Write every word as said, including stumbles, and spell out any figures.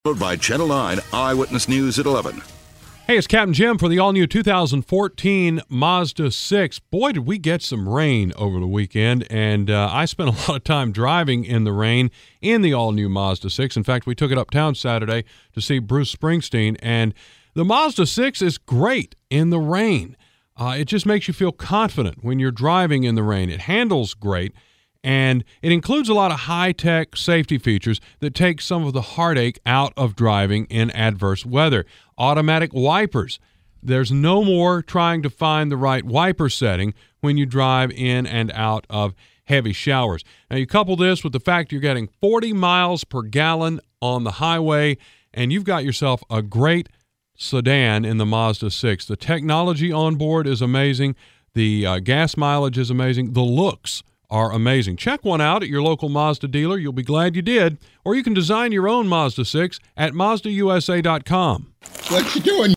By Channel nine Eyewitness News at eleven. Hey, it's Captain Jim for the all-new two thousand fourteen Mazda six. Boy, did we get some rain over the weekend, and uh, I spent a lot of time driving in the rain in the all-new Mazda six. In fact, we took it uptown Saturday to see Bruce Springsteen, and the Mazda six is great in the rain. Uh, it just makes you feel confident when you're driving in the rain. It handles great. And it includes a lot of high-tech safety features that take some of the heartache out of driving in adverse weather. Automatic wipers. There's no more trying to find the right wiper setting when you drive in and out of heavy showers. Now, you couple this with the fact you're getting forty miles per gallon on the highway, and you've got yourself a great sedan in the Mazda six. The technology on board is amazing. The uh, gas mileage is amazing. The looks are amazing. Check one out at your local Mazda dealer. You'll be glad you did. Or you can design your own Mazda six at Mazda U S A dot com. What you doing?